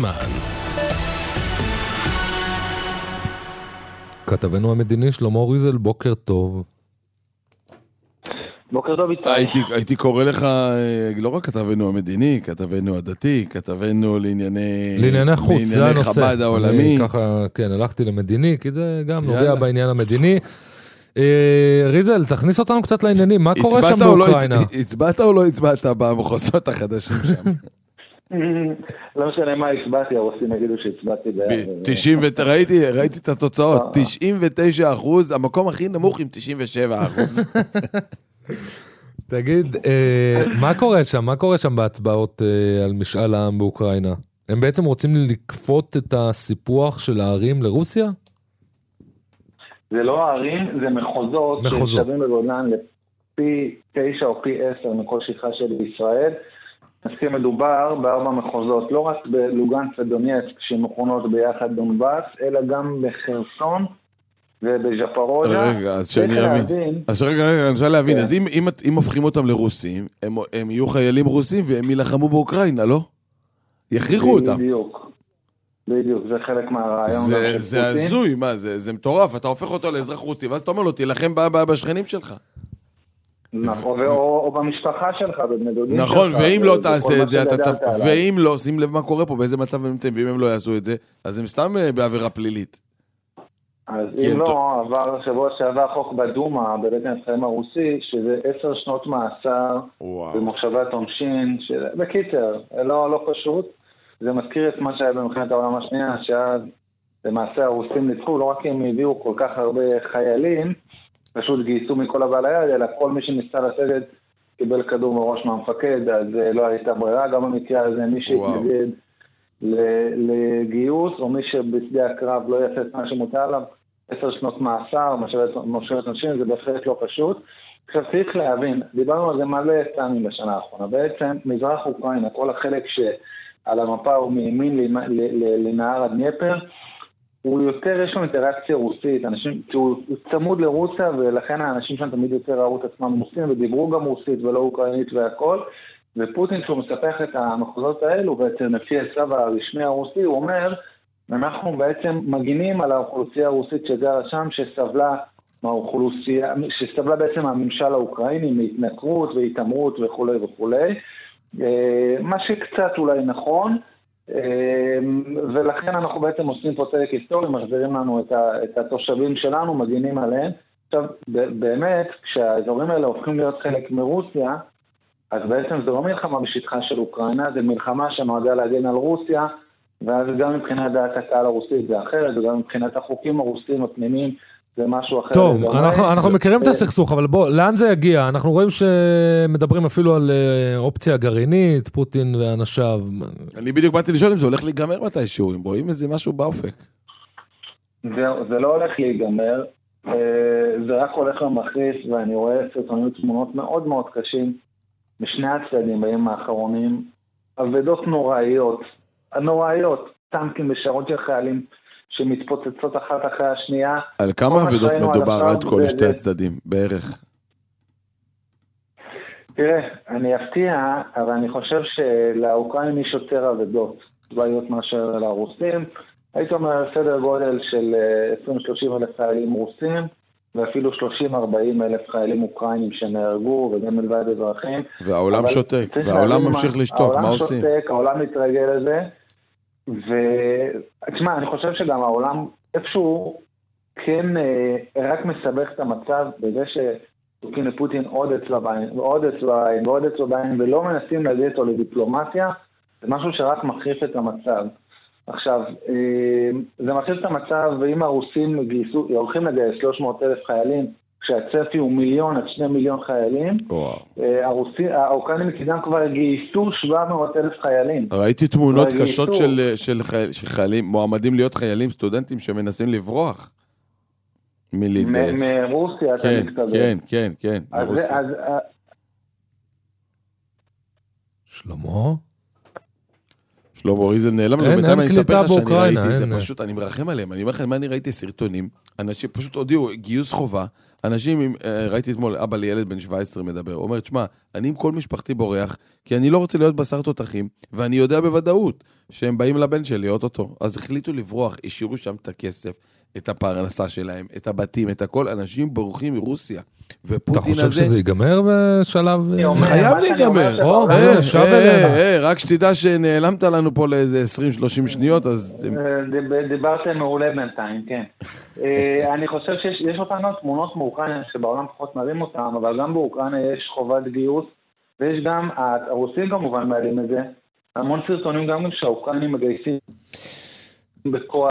הזמן. כתבנו המדיני שלמה ריזל, בוקר טוב. בוקר טוב איתי. הייתי קורא לך, לא רק כתבנו המדיני, כתבנו הדתי, כתבנו לענייני חוץ, זה הנושא. חב"ד העולמי. ככה, כן, הלכתי למדיני, כי זה גם נוגע בעניין המדיני. ריזל, תכניס אותנו קצת לעניינים, מה קורה שם באוקראינה? הצבעת או לא הצבעת במחוזות החדשים שם? לא משנה מה הצבעתי, הרוסים יגידו שהצבעתי ראיתי את התוצאות, 99%, המקום הכי נמוך עם 97%. תגיד, מה קורה שם? מה קורה שם בהצבעות על משאל העם באוקראינה? הם בעצם רוצים לקפות את הסיפוח של הערים לרוסיה? זה לא הערים, זה מחוזות ששווים בגודלן לפי 9 או פי 10 מכל שטחה של ישראל. אז מדובר ב4 מחוזות, לא רק בלוגנסק ודונייצק שמכונות ביחד דונבאס, אלא גם בחרסון ובז'פורוז'יה. רגע, אז שאני אבין. אז רגע, אני רוצה להבין. אז אם הופכים אותם לרוסים, הם יהיו חיילים רוסים והם ילחמו באוקראינה, לא? יכריחו אותם. בדיוק, זה חלק מהרעיון. זה הזוי, מה? זה מטורף. אתה הופך אותו לאזרח רוסי, ואז אתה אומר לו, תילחם בשכנים שלך. נכון, או במשפחה שלך, בבני דודים שלך. נכון, ואם לא תעשה את זה, ואם לא, שים לב מה קורה פה, באיזה מצב הם נמצאים, ואם הם לא יעשו את זה, אז הם סתם בעבירה פלילית. אז אם לא, עבר שבוע שעבר חוק בדומה, בבית הנבחרים הרוסי, שזה 10 שנות מאסר, במחשבת עונשין, בקיצר, לא פשוט. זה מזכיר את מה שהיה במלחמת העולם השנייה, שאז למעשה הרוסים ניצחו, לא רק הם הביאו כל כך הרבה חיילים, פשוט גייסו מכל הבעל היד, אלא כל מי שניסה לסגת קיבל כדור מראש מהמפקד, אז לא הייתה ברירה. גם במקרה הזה מי שהתנגד לגיוס, או מי שבשדה הקרב לא יעשה את מה שמוטל עליו, 10 שנות מאסר, משרת נשים, זה בהחלט לא פשוט. עכשיו צריך להבין, דיברנו על זה מלא פעמים בשנה האחרונה, בעצם מזרח אוקראינה, כל החלק שעל המפה הוא מימין לנהר הדניפר, הוא יותר, יש לו אינטראקציה רוסית, הוא צמוד לרוסיה, ולכן האנשים שם תמיד יותר ראו את עצמם רוסים, ודיברו גם רוסית ולא אוקראינית והכל, ופוטין כשהוא מספח את המחוזות האלו, בעצם לפי הצו הרשמי הרוסי, הוא אומר, אנחנו בעצם מגינים על האוכלוסייה הרוסית שגרה שם, שסבלה בעצם הממשל האוקראיני, מהתנכרות והתאמרות וכו' וכו', מה שקצת אולי נכון, ולכן אנחנו בעצם עושים פה צדק היסטורי, מחזירים לנו את התושבים שלנו, מגינים עליהם. עכשיו, באמת, כשהאזורים האלה הופכים להיות חלק מרוסיה, אז בעצם זה לא מלחמה בשטחה של אוקראינה, זה מלחמה שנועדה להגן על רוסיה, ואז גם מבחינת דעת הקהל הרוסית זה אחרת, וגם מבחינת החוקים הרוסים הפנימיים, זה משהו אחר. טוב, אנחנו מכירים את הסכסוך, אבל בוא, לאן זה יגיע? אנחנו רואים שמדברים אפילו על אופציה גרעינית, פוטין ואנשיו. אני בדיוק באתי לשאול אם זה הולך להיגמר מתישהו, אם רואים איזה משהו באופק. זה לא הולך להיגמר, זה רק הולך למחריף, ואני רואה סרטונים תמונות מאוד מאוד קשים, משני הצדדים בימים האחרונים, עבדות נוראיות, טנקים בשערות של חיילים, שמתפוצצות אחת אחרי השנייה. על כמה עבודות מדובר עד כל שתי הצדדים, בערך? תראה, אני אפתיע, אבל אני חושב שלאוקראינים יש יותר עבודות צבאיות מאשר לרוסים. הייתי אומר סדר גודל של 20-30 אלף חיילים רוסים, ואפילו 30-40 אלף חיילים אוקראינים שנהרגו, וגם מלבד אזרחים. והעולם שותק, והעולם ממשיך לשתוק, מה עושים? העולם שותק, העולם מתרגל לזה. ותשמע, אני חושב שגם העולם איפשהו כן רק מסבך את המצב בזה שתוקין לפוטין עוד אצבע בעין ולא מנסים להביא אותו לדיפלומטיה, זה משהו שרק מחריף את המצב. עכשיו, זה מחריף את המצב, ואם הרוסים הולכים לגייס 300,000 חיילים, כשהצפי הוא 1,000,000 עד 2 מיליון חיילים, האוקראינים מקידם כבר גייסו 700,000 חיילים. ראיתי תמונות קשות של חיילים, מועמדים להיות חיילים, סטודנטים שמנסים לברוח מלהתגייס. מרוסיה, אתה מתכוון. כן. שלמה ריזל נעלם לו, בינתיים אני אספר לך שאני ראיתי, זה פשוט, אני מרחם עליהם, אני אומר לכם מה אני ראיתי סרטונים, אנשים פשוט הודיעו, גיוס חובה, אנשים, ראיתי אתמול, אבא לילד בן 17 מדבר, אומר, תשמע, אני עם כל משפחתי בורח, כי אני לא רוצה להיות בשר תותחים, ואני יודע בוודאות, שהם באים לבן שלי, אותו. אז החליטו לברוח, השאירו שם את הכסף, את הפרנסה שלהם, את הבתים, את הכל, אנשים בורחים מרוסיה. אתה חושב שזה ייגמר בשלב? זה חייב להיגמר. רק שתדע שנעלמת לנו פה לאיזה 20-30 שניות, אז... דיברתם מעולה בינתיים, כן. אני חושב שיש אותנו תמונות מאוקראינה, שבעולם פחות מראים אותם, אבל גם באוקראינה יש חובת גיוס, ויש גם, הרוסים כמובן מעלים את זה, המון סרטונים גם שהאוקראינים מגייסים בכוח.